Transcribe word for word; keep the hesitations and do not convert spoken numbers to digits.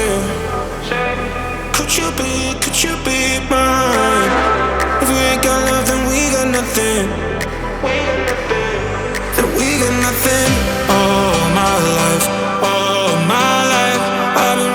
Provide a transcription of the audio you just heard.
say, could you be, could you be mine? If we ain't got love, then we got nothing. Then we got nothing. All my life, all my life, I've been